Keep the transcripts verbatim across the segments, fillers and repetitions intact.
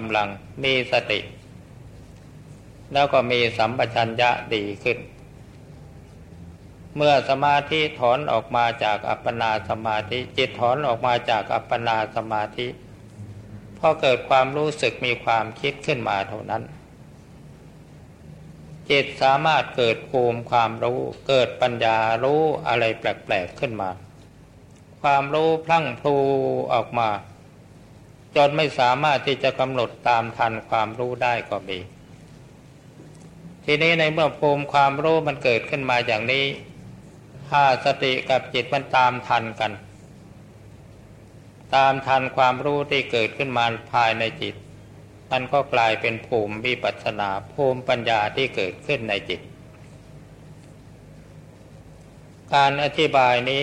ำลังมีสติแล้วก็มีสัมปชัญญะดีขึ้นเมื่อสมาธิถอนออกมาจากอัปปนาสมาธิจิตถอนออกมาจากอัปปนาสมาธิพอเกิดความรู้สึกมีความคิดขึ้นมาเท่านั้นจิตสามารถเกิดภูมิความรู้เกิดปัญญารู้อะไรแปลกๆขึ้นมาความรู้พลั่งพลูออกมาจนไม่สามารถที่จะกำหนดตามทันความรู้ได้ก็มีทีนี้ในเมื่อภูมิความรู้มันเกิดขึ้นมาอย่างนี้ถ้าสติกับจิตมันตามทันกันตามทันความรู้ที่เกิดขึ้นมาภายในจิตมันก็กลายเป็นภูมิวิปัสสนาภูมิปัญญาที่เกิดขึ้นในจิตการอธิบายนี้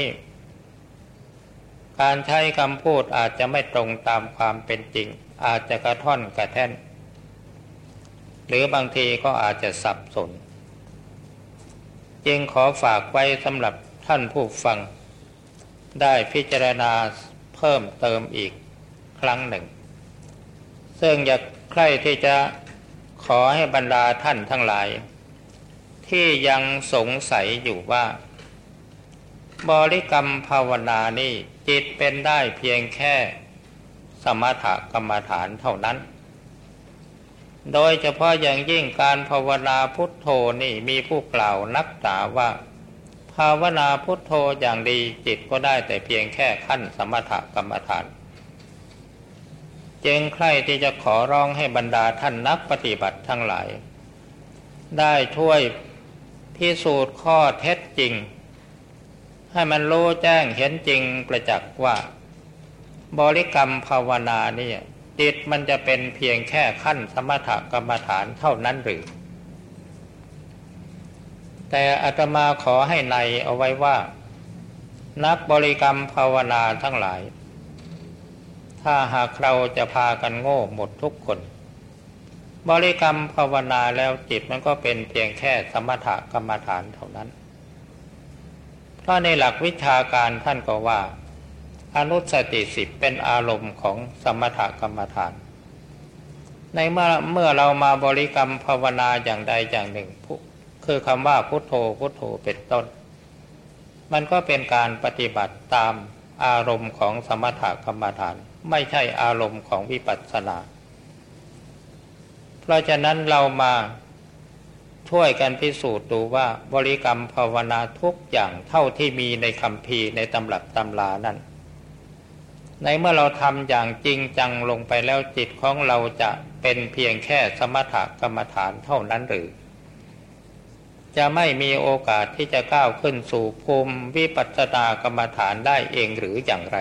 การใช้คำพูดอาจจะไม่ตรงตามความเป็นจริงอาจจะกระท่อนกระแท่นหรือบางทีก็อาจจะสับสนจึงขอฝากไว้สำหรับท่านผู้ฟังได้พิจารณาเพิ่มเติมอีกครั้งหนึ่งซึ่งอยากใคร่ที่จะขอให้บรรดาท่านทั้งหลายที่ยังสงสัยอยู่ว่าบริกรรมภาวนานี่จิตเป็นได้เพียงแค่สมถกรรมฐานเท่านั้นโดยเฉพาะอย่างยิ่งการภาวนาพุทโธนี่มีผู้กล่าวนักหนาว่าภาวนาพุทโธอย่างดีจิตก็ได้แต่เพียงแค่ขั้นสมถกรรมฐานจึงใคร่ที่จะขอร้องให้บรรดาท่านนักปฏิบัติทั้งหลายได้ช่วยพิสูจน์ข้อเท็จจริงให้มันรู้แจ้งเห็นจริงประจักษ์ว่าบริกรรมภาวนานี่จิตมันจะเป็นเพียงแค่ขั้นสมถกรรมฐานเท่านั้นหรือแต่อาตมาขอให้ในเอาไว้ว่านักบริกรรมภาวนาทั้งหลายถ้าหากเราจะพากันโง่หมดทุกคนบริกรรมภาวนาแล้วจิตมันก็เป็นเพียงแค่สมถกรรมฐานเท่านั้นเพราะในหลักวิชาการท่านก็ว่าอนุสติสิบเป็นอารมณ์ของสมถกรรมฐานในเมื่อเมื่อเรามาบริกรรมภาวนาอย่างใดอย่างหนึ่งคือคำว่าพุทโธพุทโธเป็นต้นมันก็เป็นการปฏิบัติตามอารมณ์ของสมถกรรมฐานไม่ใช่อารมณ์ของวิปัสสนาเพราะฉะนั้นเรามาช่วยกันพิสูจน์ดูว่าบริกรรมภาวนาทุกอย่างเท่าที่มีในคัมภีร์ในตำรับตำรานั้นในเมื่อเราทำอย่างจริงจังลงไปแล้วจิตของเราจะเป็นเพียงแค่สมถกรรมฐานเท่านั้นหรือจะไม่มีโอกาสที่จะก้าวขึ้นสู่ภูมิวิปัสสนากรรมฐานได้เองหรืออย่างไร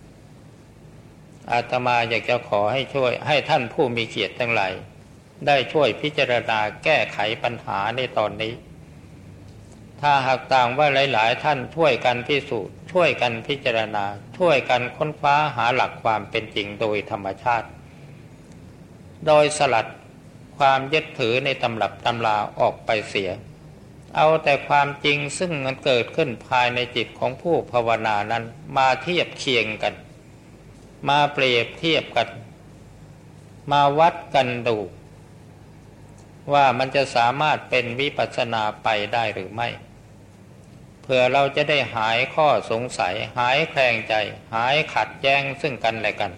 อาตมาอยากจะขอให้ช่วยให้ท่านผู้มีเกียรติทั้งหลายได้ช่วยพิจารณาแก้ไขปัญหาในตอนนี้ถ้าหากต่างว่าหลายๆท่านช่วยกันพิสูจน์ช่วยกันพิจารณาช่วยกันค้นคว้าหาหลักความเป็นจริงโดยธรรมชาติโดยสลัดความยึดถือในตำรับตำราออกไปเสียเอาแต่ความจริงซึ่งมันเกิดขึ้นภายในจิตของผู้ภาวนานั้นมาเทียบเคียงกันมาเปรียบเทียบกันมาวัดกันดูว่ามันจะสามารถเป็นวิปัสสนาไปได้หรือไม่เพื่อเราจะได้หายข้อสงสัยหายแคลงใจหายขัดแย้งซึ่งกันและกัน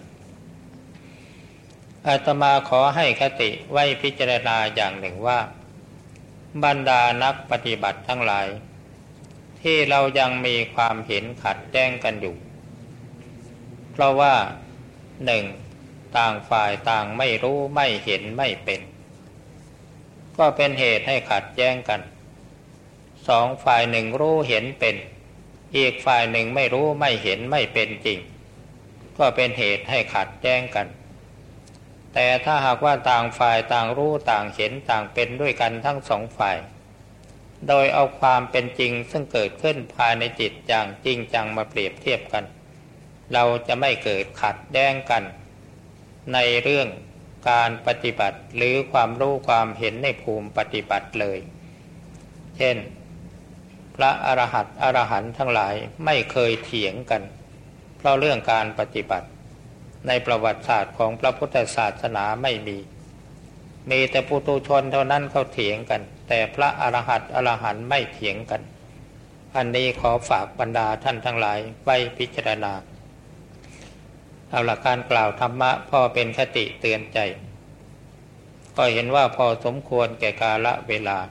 อาตมาขอให้คติไว้พิจารณาอย่างหนึ่งว่าบรรดานักปฏิบัติทั้งหลายที่เรายังมีความเห็นขัดแย้งกันอยู่เพราะว่าหนึ่งต่างฝ่ายต่างไม่รู้ไม่เห็นไม่เป็นก็เป็นเหตุให้ขัดแย้งกันสองฝ่ายหนึ่งรู้เห็นเป็นอีกฝ่ายหนึ่งไม่รู้ไม่เห็นไม่เป็นจริงก็เป็นเหตุให้ขัดแย้งกันแต่ถ้าหากว่าต่างฝ่ายต่างรู้ต่างเห็นต่างเป็นด้วยกันทั้งสองฝ่ายโดยเอาความเป็นจริงซึ่งเกิดขึ้นภายในจิตอย่างจริงจังมาเปรียบเทียบกันเราจะไม่เกิดขัดแย้งกันในเรื่องการปฏิบัติหรือความรู้ความเห็นในภูมิปฏิบัติเลยเช่นพระอรหันต์อรหันต์ทั้งหลายไม่เคยเถียงกันเพราะเรื่องการปฏิบัติในประวัติศาสตร์ของพระพุทธศาสนาไม่มีมีแต่ปุถุชนเท่านั้นเขาเถียงกันแต่พระอรหันต์อรหันต์ไม่เถียงกันอันนี้ขอฝากบรรดาท่านทั้งหลายไว้พิจารณาเอาหลักการกล่าวธรรมะพ่อเป็นคติเตือนใจก็เห็นว่าพอสมควรแก่กาลเวลา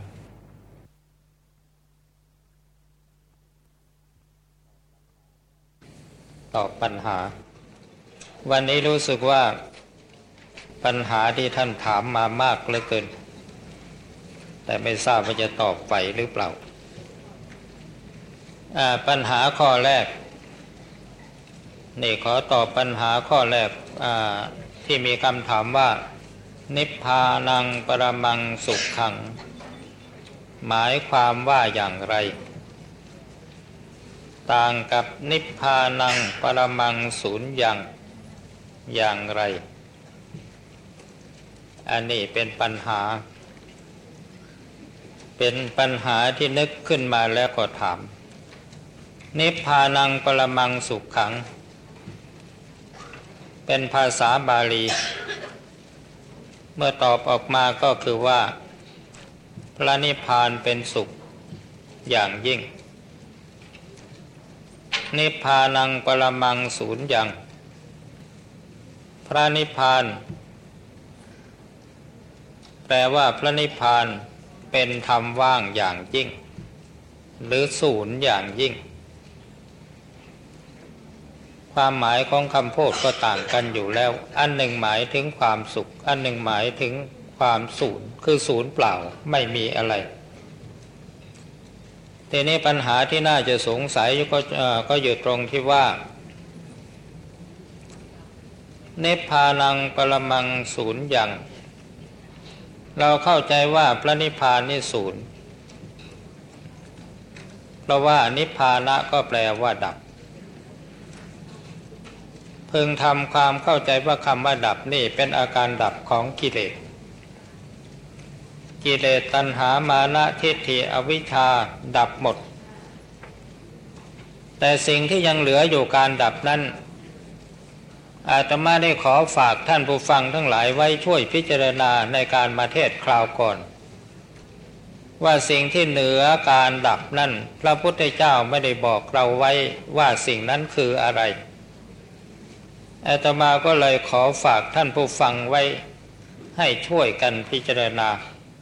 ตอบปัญหาวันนี้รู้สึกว่าปัญหาที่ท่านถามมามากเหลือเกินแต่ไม่ทราบว่าจะตอบไหวหรือเปล่าปัญหาข้อแรกนี่ขอตอบปัญหาข้อแรกที่มีคำถามว่านิพพานังปรมังสุขขังหมายความว่าอย่างไรต่างกับนิพพานังปรมังสูญญังอย่างไรอันนี้เป็นปัญหาเป็นปัญหาที่นึกขึ้นมาแล้วก็ถามนิพพานังปรมังสุขขังเป็นภาษาบาลีเมื่อตอบออกมาก็คือว่าพระนิพพานเป็นสุขอย่างยิ่งนิพพานังปรมังสูญญังพระนิพพานแปลว่าพระนิพพานเป็นธรรมว่างอย่างยิ่งหรือศูนย์อย่างยิ่งความหมายของคำพูดก็ต่างกันอยู่แล้วอันหนึ่งหมายถึงความสุขอันหนึ่งหมายถึงความศูนย์คือศูนย์เปล่าไม่มีอะไรทีนี้ปัญหาที่น่าจะสงสัยก็ก็อยู่ตรงที่ว่านิพพานังปรมังศูนย์อย่างเราเข้าใจว่าพระนิพพานนี่ศูนย์เพราะว่านิพพานะก็แปลว่าดับพึงทำความเข้าใจว่าคำว่าดับนี่เป็นอาการดับของกิเลสกิเลสตัณหามานะทิฏฐิอวิชชาดับหมดแต่สิ่งที่ยังเหลืออยู่การดับนั้นอาตมาได้ขอฝากท่านผู้ฟังทั้งหลายไว้ช่วยพิจารณาในการมาเทศน์คราวก่อนว่าสิ่งที่เหนือการดับนั้นพระพุทธเจ้าไม่ได้บอกเราไว้ว่าสิ่งนั้นคืออะไรอาตมาก็เลยขอฝากท่านผู้ฟังไว้ให้ช่วยกันพิจารณา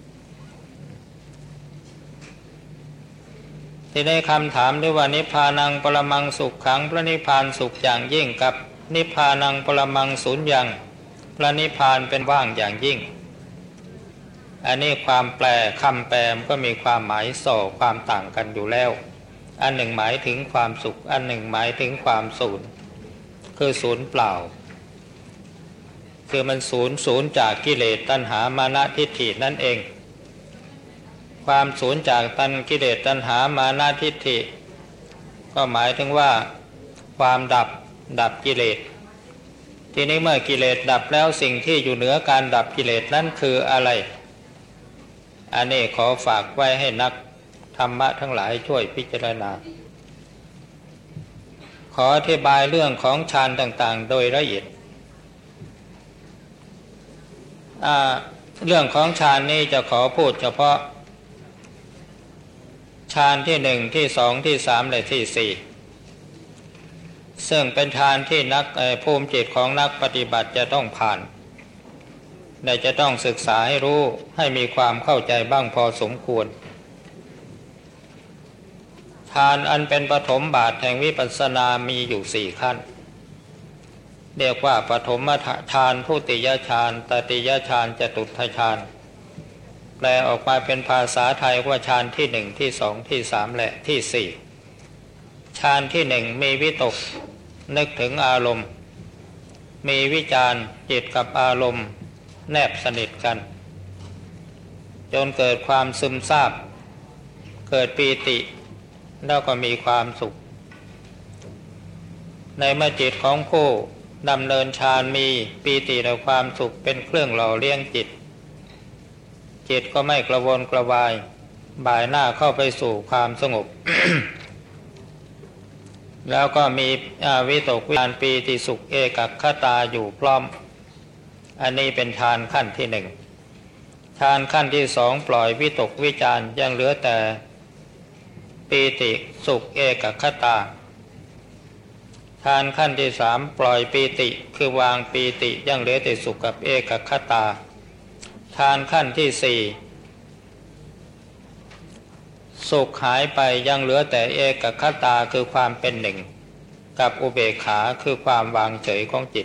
ที่ได้คำถามด้วยว่านิพพานังปรมังสุขขังพระนิพพานสุขอย่างยิ่งกับนิพพานังปรมังสูญญังพระนิพพานเป็นว่างอย่างยิ่งอันนี้ความแปลคำแปลก็มีความหมายส่อความต่างกันอยู่แล้วอันหนึ่งหมายถึงความสุขอันหนึ่งหมายถึงความศูนย์คือศูนย์เปล่าคือมันศูนย์ศูนย์จากกิเลสตัณหามานะทิฏฐินั่นเองความศูนย์จากตัณกิเลสตัณหามานะทิฏฐิก็หมายถึงว่าความดับดับกิเลสทีนี้เมื่อกิเลสดับแล้วสิ่งที่อยู่เหนือการดับกิเลสนั้นคืออะไรอันนี้ขอฝากไว้ให้นักธรรมะทั้งหลายช่วยพิจารณาขออธิบายเรื่องของฌานต่างๆโดยละเอียดเรื่องของฌานนี้จะขอพูดเฉพาะฌานที่หนึ่งที่สองที่สามและที่สี่ซึ่งเป็นฌานที่นักภูมิจิตของนักปฏิบัติจะต้องผ่านและจะต้องศึกษาให้รู้ให้มีความเข้าใจบ้างพอสมควรฌานอันเป็นปฐมบาทแห่งวิปัสสนามีอยู่สี่ขั้นเรียกว่าปฐมฌานทุติยฌานตติยฌานจตุตถฌานแปลออกมาเป็นภาษาไทยว่าฌานที่หนึ่งที่สองที่สามและที่สี่ฌานที่หนึ่งมีวิตกนึกถึงอารมณ์มีวิจารจิตกับอารมณ์แนบสนิทกันจนเกิดความซึมซาบเกิดปีติแล้วก็มีความสุขในเมื่อจิตของผู้ดำเนินฌานมีปีติและความสุขเป็นเครื่องหล่อเลี้ยงจิตจิตก็ไม่กระวนกระวายบ่ายหน้าเข้าไปสู่ความสงบแล้วก็มีวิตกวิจารปีติสุขเอกัคคตาอยู่พร้อมอันนี้เป็นฌานขั้นที่หนึ่งฌานขั้นที่สองปล่อยวิตกวิจารยังเหลือแต่ปีติสุขเอกัคคตาฌานขั้นที่สามปล่อยปีติคือวางปีติยังเหลือแต่สุขกับเอกัคคตาฌานขั้นที่สี่สุขหายไปยังเหลือแต่เอกัคคตาคือความเป็นหนึ่งกับอุเบกขาคือความวางเฉยของจิต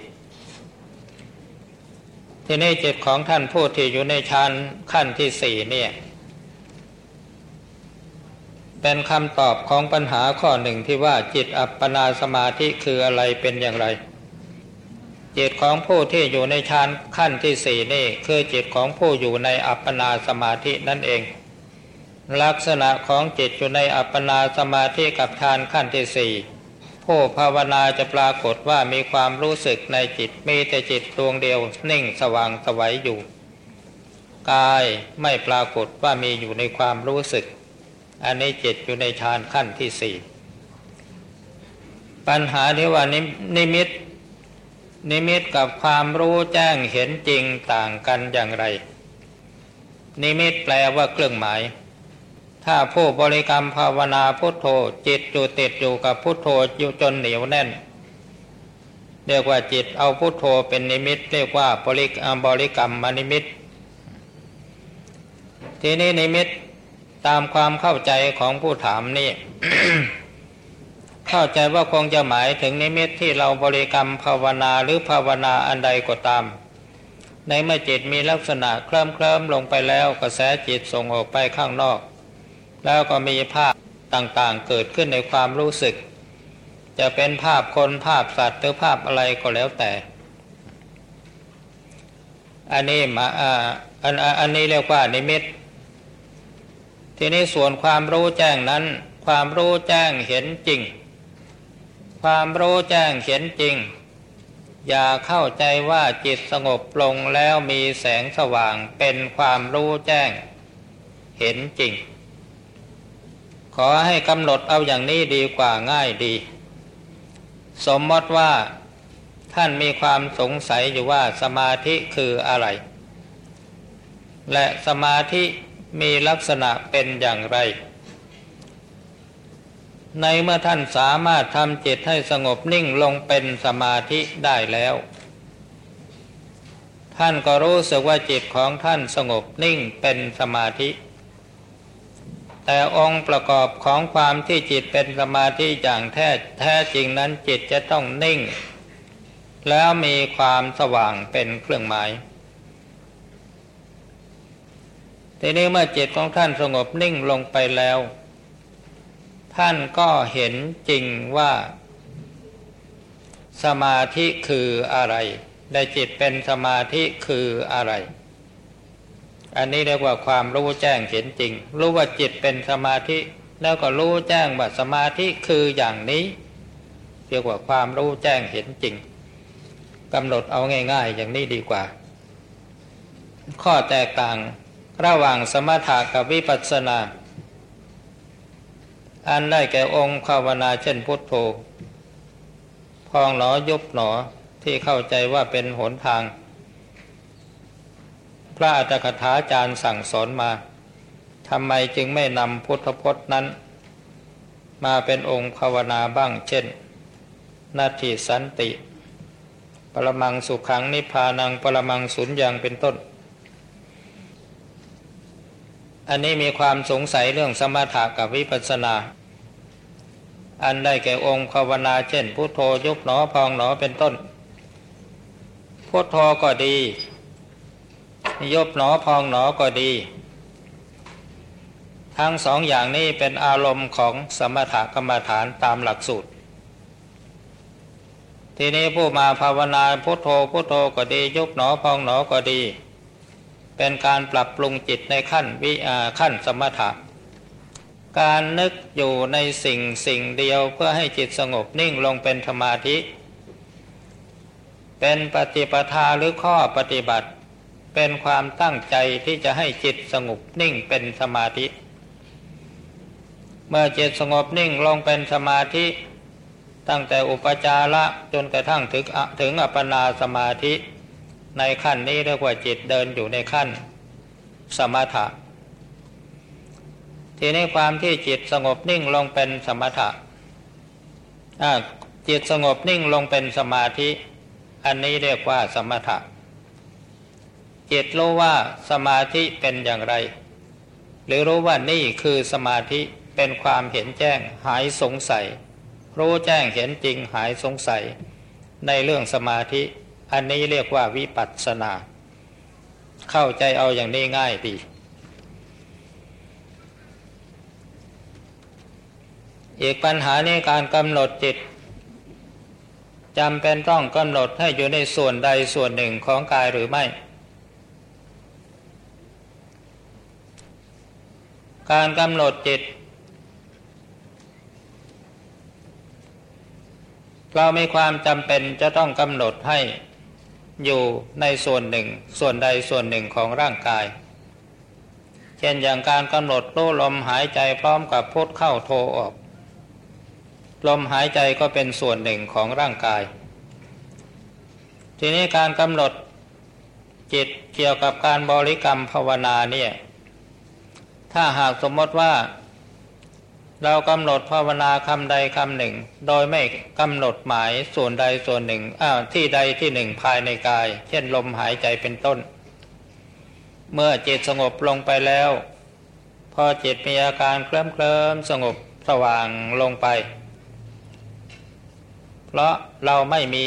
ทีนี้จิตของท่านผู้ที่อยู่ในฌานขั้นที่สี่เนี่ยเป็นคำตอบของปัญหาข้อหนึ่งที่ว่าจิตอัปปนาสมาธิคืออะไรเป็นอย่างไรจิตของผู้ที่อยู่ในฌานขั้นที่สี่นี่คือจิตของผู้อยู่ในอัปปนาสมาธินั่นเองลักษณะของจิตอยู่ในอัปปนาสมาธิกับฌานขั้นที่สี่ผู้ภาวนาจะปรากฏว่ามีความรู้สึกในจิตมีแต่จิตดวงเดียวนิ่งสว่างไสวอยู่กายไม่ปรากฏว่ามีอยู่ในความรู้สึกอันนี้จิตอยู่ในฌานขั้นที่สี่ปัญหาที่ว่านิมิตนิมิตกับความรู้แจ้งเห็นจริงต่างกันอย่างไรนิมิตแปลว่าเครื่องหมายถ้าผู้บริกรรมภาวนาพุทโธจิตอยู่ติดอยู่กับพุทโธอยู่จนเหนียวแน่นเรียกว่าจิตเอาพุทโธเป็นนิมิตเรียกว่าบริกรรมบริกรรมมนิมิตทีนี้นิมิตตามความเข้าใจของผู้ถามนี่ เข้าใจว่าคงจะหมายถึงนิมิตที่เราบริกรรมภาวนาหรือภาวนาอันใดก็ตามในเมื่อจิตมีลักษณะเคลิ้มเคลิ้มลงไปแล้วกระแสจิตส่งออกไปข้างนอกแล้วก็มีภาพต่างๆเกิดขึ้นในความรู้สึกจะเป็นภาพคนภาพสัตว์หรือภาพอะไรก็แล้วแต่อันนี้มาอ่าอันอันนี้เรียกว่านิมิตทีนี้ส่วนความรู้แจ้งนั้นความรู้แจ้งเห็นจริงความรู้แจ้งเห็นจริงอย่าเข้าใจว่าจิตสงบลงแล้วมีแสงสว่างเป็นความรู้แจ้งเห็นจริงขอให้กำหนดเอาอย่างนี้ดีกว่าง่ายดีสมมติว่าท่านมีความสงสัยอยู่ว่าสมาธิคืออะไรและสมาธิมีลักษณะเป็นอย่างไรในเมื่อท่านสามารถทำจิตให้สงบนิ่งลงเป็นสมาธิได้แล้วท่านก็รู้สึกว่าจิตของท่านสงบนิ่งเป็นสมาธิแต่องค์ประกอบของความที่จิตเป็นสมาธิอย่างแท้แท้จริงนั้นจิตจะต้องนิ่งแล้วมีความสว่างเป็นเครื่องหมายทีนี้เมื่อจิตของท่านสงบนิ่งลงไปแล้วท่านก็เห็นจริงว่าสมาธิคืออะไรได้จิตเป็นสมาธิคืออะไรอันนี้เรียกว่าความรู้แจ้งเห็นจริงรู้ว่าจิตเป็นสมาธิแล้วก็รู้แจ้งว่าสมาธิคืออย่างนี้เรียกว่าความรู้แจ้งเห็นจริงกำหนดเอาง่ายๆอย่างนี้ดีกว่าข้อแตกต่างระหว่างสมถะกับวิปัสสนาอันได้แก่องค์ภาวนาเช่นพุทโธพองหนอยุบหนอที่เข้าใจว่าเป็นหนทางพระอัตถกถาจารย์สั่งสอนมาทำไมจึงไม่นำพุทธพจน์นั้นมาเป็นองค์ภาวนาบ้างเช่นนาทีสันติปรมังสุขังนิพพานังปรมังสุญญังเป็นต้นอันนี้มีความสงสัยเรื่องสมถะกับวิปัสสนาอันได้แก่องค์ภาวนาเช่นพุทโธยุบหนอพองหนอเป็นต้นพุทโธก็ดียุบหนอพองหนอก็ดีทั้งสองอย่างนี้เป็นอารมณ์ของสมถกรรมฐานตามหลักสูตรทีนี้ผู้มาภาวนาพุทโธพุทโธก็ดียุบหนอพองหนอก็ดีเป็นการปรับปรุงจิตในขั้นวิอาขั้นสมถะการนึกอยู่ในสิ่งสิ่งเดียวเพื่อให้จิตสงบนิ่งลงเป็นสมาธิเป็นปฏิปทาหรือข้อปฏิบัติเป็นความตั้งใจที่จะให้จิตสงบนิ่งเป็นสมาธิเมื่อจิตสงบนิ่งลงเป็นสมาธิตั้งแต่อุปจาระจนกระทั่งถึงถึงอัปปนาสมาธิในขั้นนี้เรียกว่าจิตเดินอยู่ในขั้นสมถะทีนี้ความที่จิตสงบนิ่งลงเป็นสมถะจิตสงบนิ่งลงเป็นสมาธิอันนี้เรียกว่าสมถะจิตรู้ว่าสมาธิเป็นอย่างไรหรือรู้ว่านี่คือสมาธิเป็นความเห็นแจ้งหายสงสัยรู้แจ้งเห็นจริงหายสงสัยในเรื่องสมาธิอันนี้เรียกว่าวิปัสสนาเข้าใจเอาอย่างนี้ง่ายดีอีกปัญหาในการกำหนดจิตจำเป็นต้องกำหนดให้อยู่ในส่วนใดส่วนหนึ่งของกายหรือไม่การกำหนดจิตเรามีความจำเป็นจะต้องกำหนดให้อยู่ในส่วนหนึ่งส่วนใดส่วนหนึ่งของร่างกายเช่นอย่างการกำหนดรู้ลมหายใจพร้อมกับพุทเข้าโทออกลมหายใจก็เป็นส่วนหนึ่งของร่างกายทีนี้การกำหนดจิตเกี่ยวกับการบริกรรมภาวนาเนี่ยถ้าหากสมมติว่าเรากำหนดภาวนาคำใดคำหนึ่งโดยไม่กำหนดหมายส่วนใดส่วนหนึ่งอ้าวที่ใดที่หนึ่งภายในกายเช่นลมหายใจเป็นต้นเมื่อจิตสงบลงไปแล้วพอจิตมีอาการเคลิ้มเคลิ้มสงบสว่างลงไปเพราะเราไม่มี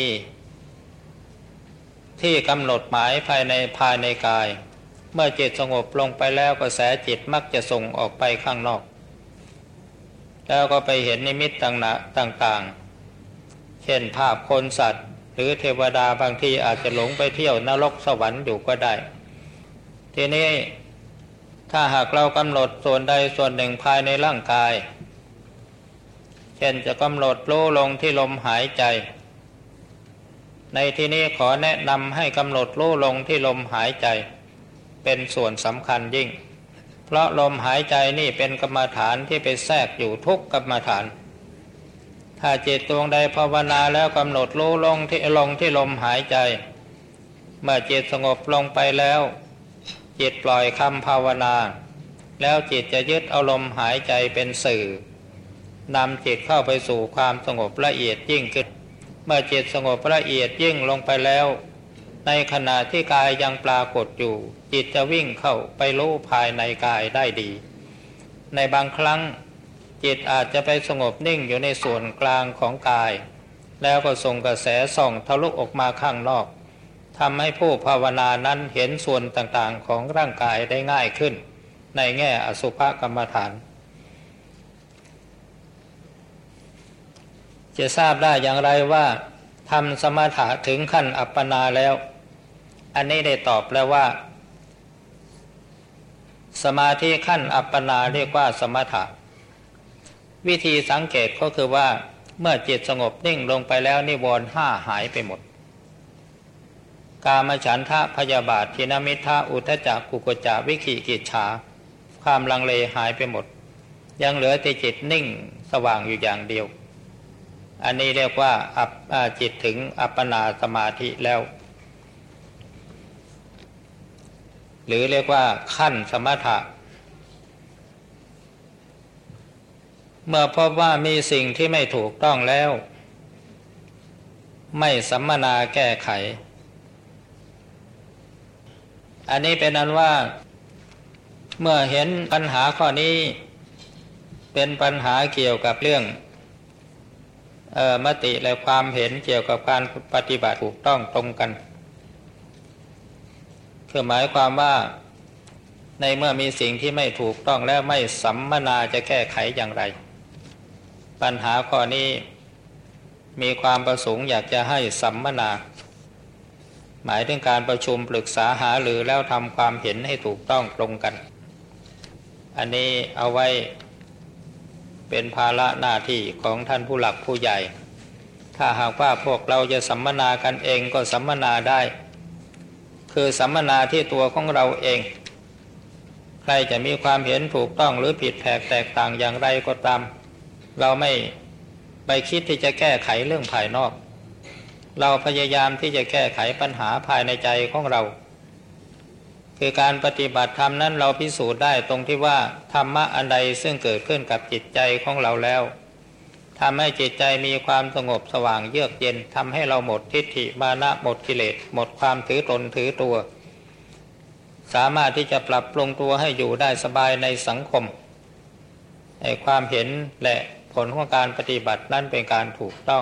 ที่กำหนดหมายภายในภายในกายเมื่อจิตสงบลงไปแล้วกระแสจิตมักจะส่งออกไปข้างนอกแล้วก็ไปเห็นนิมิตต่างๆเช่นภาพคนสัตว์หรือเทวดาบางทีอาจจะหลงไปเที่ยวนรกสวรรค์อยู่ก็ได้ทีนี้ถ้าหากเรากำหนดส่วนใดส่วนหนึ่งภายในร่างกายเช่นจะกำหนดรู้ลงที่ลมหายใจในที่นี้ขอแนะนำให้กำหนดรู้ลงที่ลมหายใจเป็นส่วนสำคัญยิ่งเพราะลมหายใจนี่เป็นกรรมฐานที่ไปแทรกอยู่ทุกกรรมฐานถ้าจิตดวงใดภาวนาแล้วกำหนดรู้ลงที่ลงที่ลมหายใจเมื่อจิตสงบลงไปแล้วจิตปล่อยคำภาวนาแล้วจิตจะยึดเอาลมหายใจเป็นสื่อนำจิตเข้าไปสู่ความสงบละเอียดยิ่งขึ้นเมื่อจิตสงบละเอียดยิ่งลงไปแล้วในขณะที่กายยังปรากฏอยู่จิตจะวิ่งเข้าไปรู้ภายในกายได้ดีในบางครั้งจิตอาจจะไปสงบนิ่งอยู่ในส่วนกลางของกายแล้วก็ส่งกระแสส่องทะลุออกมาข้างนอกทำให้ผู้ภาวนานั้นเห็นส่วนต่างๆของร่างกายได้ง่ายขึ้นในแง่อสุภกรรมฐานจะทราบได้อย่างไรว่าทำสมถะถึงขั้นอัปปนาแล้วอันนี้ได้ตอบแล้วว่าสมาธิขั้นอัปปนาเรียกว่าสมถะวิธีสังเกตก็คือว่าเมื่อจิตสงบนิ่งลงไปแล้วนิวรณ์ห้าหายไปหมดกามฉันทะพยาบาททินมิทธะอุทธัจจะกุกุจจะวิขิกิจฉาความลังเลหายไปหมดยังเหลือแต่จิตนิ่งสว่างอยู่อย่างเดียวอันนี้เรียกว่าอัปจิตถึงอัปปนาสมาธิแล้วหรือเรียกว่าขั้นสมถะเมื่อพบว่ามีสิ่งที่ไม่ถูกต้องแล้วไม่สัมมนาแก้ไขอันนี้เป็นอันว่าเมื่อเห็นปัญหาข้อนี้เป็นปัญหาเกี่ยวกับเรื่องเอ่อมติและความเห็นเกี่ยวกับการปฏิบัติถูกต้องตรงกันคือหมายความว่าในเมื่อมีสิ่งที่ไม่ถูกต้องแล้วไม่สัมมนาจะแก้ไขอย่างไรปัญหาข้อนี้มีความประสงค์อยากจะให้สัมมนาหมายถึงการประชุมปรึกษาหารือแล้วทำความเห็นให้ถูกต้องตรงกันอันนี้เอาไว้เป็นภาระหน้าที่ของท่านผู้หลักผู้ใหญ่ถ้าหากว่าพวกเราจะสัมมนากันเองก็สัมมนาได้คือสัมมนาที่ตัวของเราเองใครจะมีความเห็นถูกต้องหรือผิดแผกแตกต่างอย่างไรก็ตามเราไม่ไปคิดที่จะแก้ไขเรื่องภายนอกเราพยายามที่จะแก้ไขปัญหาภายในใจของเราคือการปฏิบัติธรรมนั้นเราพิสูจน์ได้ตรงที่ว่าธรรมะอันใดซึ่งเกิดขึ้นกับจิตใจของเราแล้วทำให้จิตใจมีความสงบสว่างเยือกเย็นทำให้เราหมดทิฏฐิมานะหมดกิเลสหมดความถือตนถือตัวสามารถที่จะปรับปรุงตัวให้อยู่ได้สบายในสังคมในความเห็นและผลของการปฏิบัตินั้นเป็นการถูกต้อง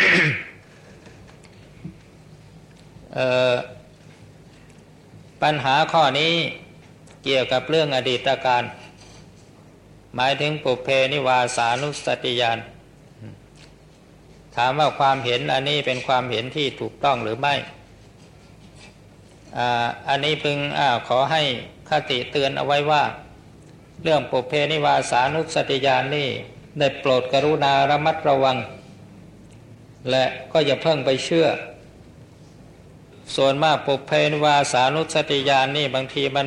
ปัญหาข้อนี้เกี่ยวกับเรื่องอดีตการหมายถึงปุเพนิวาสานุสติญาณถามว่าความเห็นอันนี้เป็นความเห็นที่ถูกต้องหรือไม่อ่าอันนี้พึงอ่าขอให้คติเตือนเอาไว้ว่าเรื่องปุเพนิวาสานุสติญาณนี่ได้โปรดกรุณาระมัดระวังและก็อย่าเพิ่งไปเชื่อส่วนมากปุเพนิวาสานุสติญาณนี่บางทีมัน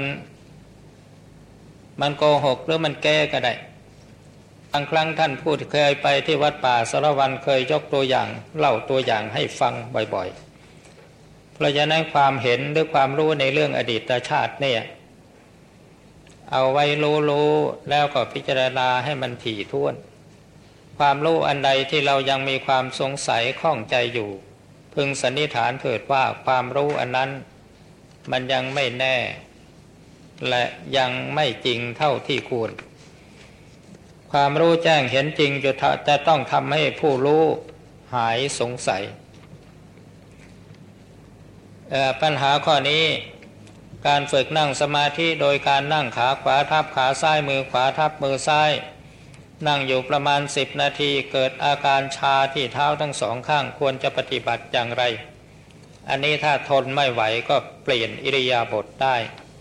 มันโกหกหรือมันแก้ก็ได้บางครั้งท่านพูดเคยไปที่วัดป่าสารวันเคยยกตัวอย่างเล่าตัวอย่างให้ฟังบ่อยๆเพราะฉะนั้นความเห็นหรือความรู้ในเรื่องอดีตชาติเนี่ยเอาไว้รู้ๆแล้วก็พิจารณาให้มันถี่ถ้วนความรู้อันใดที่เรายังมีความสงสัยข้องใจอยู่พึงสันนิษฐานเถิดว่าความรู้อันนั้นมันยังไม่แน่และยังไม่จริงเท่าที่ควรความรู้แจ้งเห็นจริงจะจะต้องทำให้ผู้รู้หายสงสัยปัญหาข้อนี้การฝึกนั่งสมาธิโดยการนั่งขาขวาทับขาซ้ายมือขวาทับมือซ้ายนั่งอยู่ประมาณสิบนาทีเกิดอาการชาที่เท้าทั้งสองข้างควรจะปฏิบัติอย่างไรอันนี้ถ้าทนไม่ไหวก็เปลี่ยนอิริยาบถได้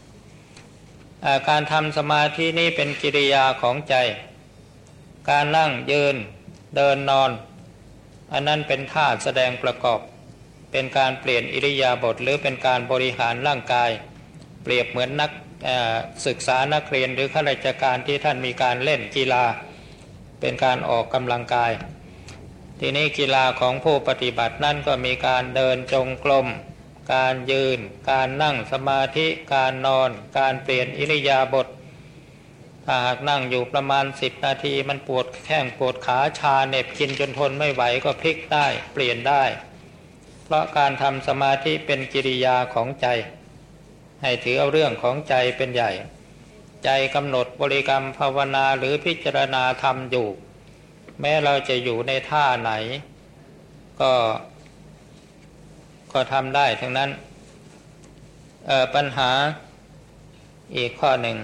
การทำสมาธินี้เป็นกิริยาของใจการนั่งยืนเดินนอนอันนั้นเป็นท่าแสดงประกอบเป็นการเปลี่ยนอิริยาบถหรือเป็นการบริหารร่างกายเปรียบเหมือนนักศึกษานักเรียนหรือข้าราชการที่ท่านมีการเล่นกีฬาเป็นการออกกำลังกายทีนี้กีฬาของผู้ปฏิบัตินั่นก็มีการเดินจงกรมการยืนการนั่งสมาธิการนอนการเปลี่ยนอิริยาบถถ้าหากนั่งอยู่ประมาณสิบนาทีมันปวดแข้งปวดขาชาเหน็บกินจนทนไม่ไหวก็พลิกได้เปลี่ยนได้เพราะการทำสมาธิเป็นกิริยาของใจให้ถือเอาเรื่องของใจเป็นใหญ่ใจกำหนดบริกรรมภาวนาหรือพิจารณาธรรมอยู่แม้เราจะอยู่ในท่าไหนก็ก็ทำได้ทั้งนั้นปัญหาอีกข้อหนึ่ง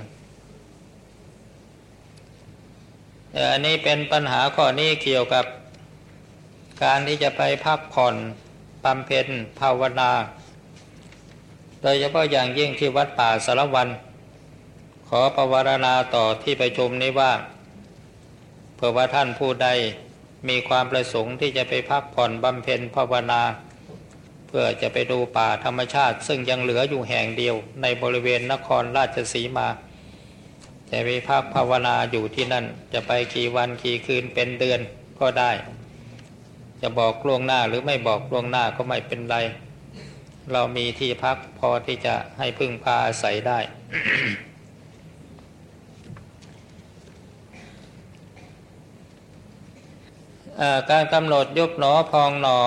อันนี้เป็นปัญหาข้อนี้เกี่ยวกับการที่จะไปพักผ่อนบำเพ็ญภาวนาโดยเฉพาะอย่างยิ่งที่วัดป่าสารวันขอปวารณาต่อที่ประชุมนี้ว่าเผื่อว่าท่านผู้ใดมีความประสงค์ที่จะไปพักผ่อนบำเพ็ญภาวนาเพื่อจะไปดูป่าธรรมชาติซึ่งยังเหลืออยู่แห่งเดียวในบริเวณนครราชสีมาจะไปพักภาวนาอยู่ที่นั่นจะไปกี่วันกี่คืนเป็นเดือนก็ได้จะบอกล่วงหน้าหรือไม่บอกล่วงหน้าก็ไม่เป็นไรเรามีที่พักพอที่จะให้พึ่งพาอาศัยได้ การกำหนดยุบหนอพองหนอ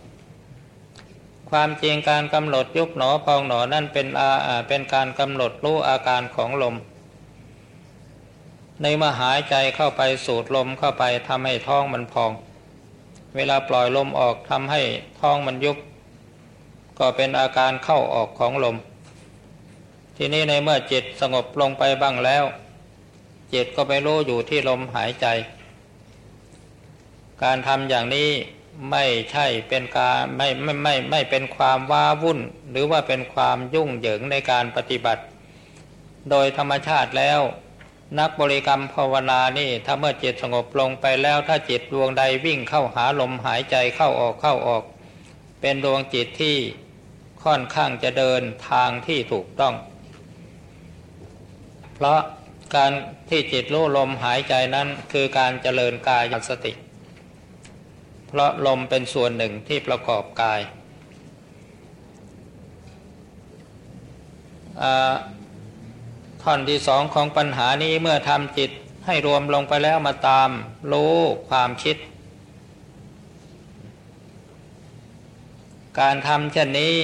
ความจริงการกำหนดยุบหนอพองหนอนั่นเป็นอาเป็นการกำหนดรู้อาการของลมในเมื่อหายใจเข้าไปสูดลมเข้าไปทำให้ท้องมันพองเวลาปล่อยลมออกทำให้ท้องมันยุบก็เป็นอาการเข้าออกของลมทีนี้ในเมื่อจิตสงบลงไปบ้างแล้วจิตก็ไปรู้อยู่ที่ลมหายใจการทำอย่างนี้ไม่ใช่เป็นการไม่ไม่ไม่ไม่เป็นความว้าวุ่นหรือว่าเป็นความยุ่งเหยิงในการปฏิบัติโดยธรรมชาติแล้วนักบริกรรมภาวนานี่ถ้าเมื่อจิตสงบลงไปแล้วถ้าจิตดวงใดวิ่งเข้าหาลมหายใจเข้าออกเข้าออกเป็นดวงจิตที่ค่อนข้างจะเดินทางที่ถูกต้องเพราะการที่จิตรู้ลมหายใจนั้นคือการเจริญกายสติเพราะลมเป็นส่วนหนึ่งที่ประกอบกายท่อนที่สองของปัญหานี้เมื่อทำจิตให้รวมลงไปแล้วมาตามรู้ความคิดการทำเช่นนี้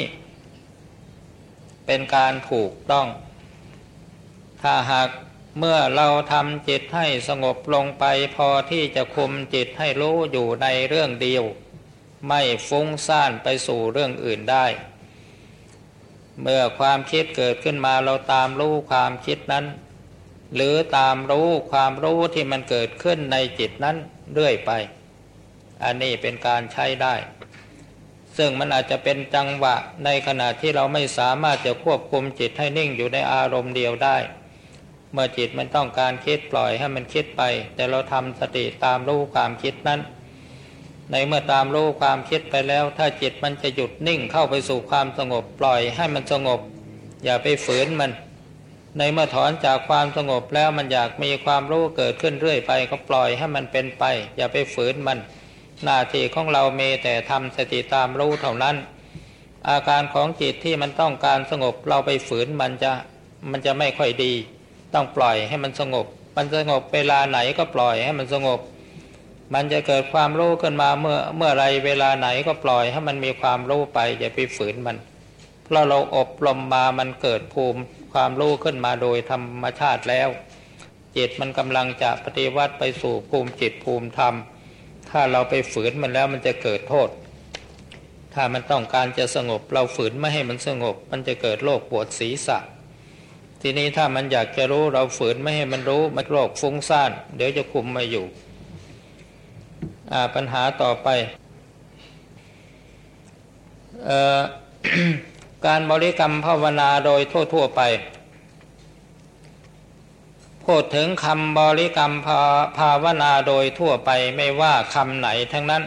เป็นการถูกต้องถ้าหากเมื่อเราทำจิตให้สงบลงไปพอที่จะคุมจิตให้รู้อยู่ในเรื่องเดียวไม่ฟุ้งซ่านไปสู่เรื่องอื่นได้เมื่อความคิดเกิดขึ้นมาเราตามรู้ความคิดนั้นหรือตามรู้ความรู้ที่มันเกิดขึ้นในจิตนั้นเรื่อยไปอันนี้เป็นการใช้ได้ซึ่งมันอาจจะเป็นจังหวะในขณะที่เราไม่สามารถจะควบคุมจิตให้นิ่งอยู่ในอารมณ์เดียวได้เมื่อจิตมันต้องการคิดปล่อยให้มันคิดไปแต่เราทำสติตามรู้ความคิดนั้นในเมื่อตามรู้ความคิดไปแล้วถ้าจิตมันจะหยุดนิ่งเข้าไปสู่ความสงบปล่อยให้มันสงบอย่าไปฝืนมันในเมื่อถอนจากความสงบแล้วมันอยากมีความรู้เกิดขึ้นเรื่อยไปก็ปล่อยให้มันเป็นไปอย่าไปฝืนมันหน้าที่ของเรามีแต่ทำสติตามรู้เท่านั้นอาการของจิตที่มันต้องการสงบเราไปฝืนมันจะมันจะไม่ค่อยดีต้องปล่อยให้มันสงบมันสงบเวลาไหนก็ปล่อยให้มันสงบมันจะเกิดความรู้ขึ้นมาเมื่อเมื่อไรเวลาไหนก็ปล่อยให้มันมีความรู้ไปอย่าไปฝืนมันเพราะเราอบรมมามันเกิดภูมิความรู้ขึ้นมาโดยธรรมชาติแล้วจิตมันกำลังจะปฏิวัติไปสู่ภูมิจิตภูมิธรรมถ้าเราไปฝืนมันแล้วมันจะเกิดโทษถ้ามันต้องการจะสงบเราฝืนไม่ให้มันสงบมันจะเกิดโรคปวดศีรษะทีนี้ถ้ามันอยากจะรู้เราฝืนไม่ให้มันรู้มันโรคฟุ้งซ่านเดี๋ยวจะคุมไม่อยู่ปัญหาต่อไป การบริกรรมภาวนาโดยทั่วๆไปพูดถึงคำบริกรรมภาวนาโดยทั่วไปไม่ว่าคำไหนทั้งนั้น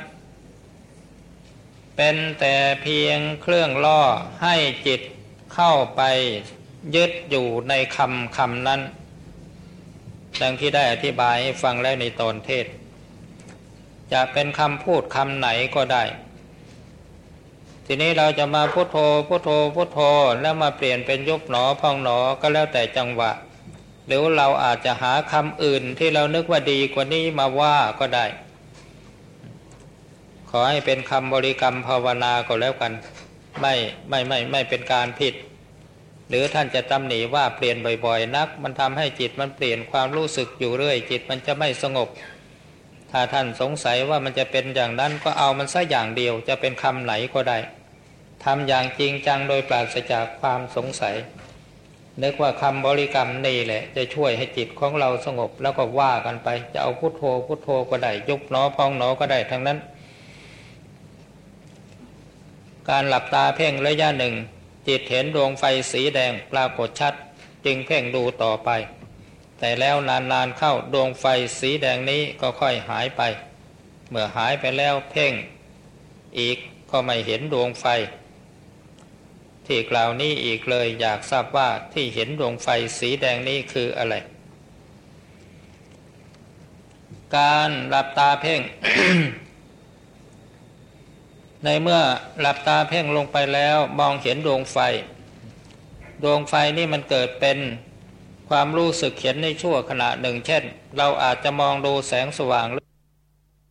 เป็นแต่เพียงเครื่องล่อให้จิตเข้าไปยึดอยู่ในคำคำนั้นดังที่ได้อธิบายให้ฟังแล้วในตอนเทศจะเป็นคำพูดคำไหนก็ได้ทีนี้เราจะมาพุทโธพุทโธพุทโธแล้วมาเปลี่ยนเป็นยุบหนอพองหนอก็แล้วแต่จังหวะหรือเราอาจจะหาคำอื่นที่เรานึกว่าดีกว่านี้มาว่าก็ได้ขอให้เป็นคำบริกรรมภาวนาก็แล้วกันไม่ไม่ไม่ไม่เป็นการผิดหรือท่านจะตำหนิว่าเปลี่ยนบ่อยๆนักมันทำให้จิตมันเปลี่ยนความรู้สึกอยู่เรื่อยจิตมันจะไม่สงบถ้าท่านสงสัยว่ามันจะเป็นอย่างนั้นก็เอามันซะอย่างเดียวจะเป็นคำไหนก็ได้ทำอย่างจริงจังโดยปราศจากความสงสัยนึกว่าคำบริกรรมนี่แหละจะช่วยให้จิตของเราสงบแล้วก็ว่ากันไปจะเอาพุทโธพุทโธก็ได้ยุบหนอพองหนอก็ได้ทั้งนั้นการหลับตาเพ่งระยะหนึ่งจิตเห็นดวงไฟสีแดงปรากฏชัดจึงเพ่งดูต่อไปแต่แล้วนานๆเข้าดวงไฟสีแดงนี้ก็ค่อยหายไปเมื่อหายไปแล้วเพ่งอีกก็ไม่เห็นดวงไฟที่กล่าวนี้อีกเลยอยากทราบว่าที่เห็นดวงไฟสีแดงนี้คืออะไรการหลับตาเพ่ง ในเมื่อหลับตาเพ่งลงไปแล้วมองเห็นดวงไฟดวงไฟนี่มันเกิดเป็นความรู้สึกเห็นในชั่วขณะหนึ่งเช่นเราอาจจะมองดูแสงสว่าง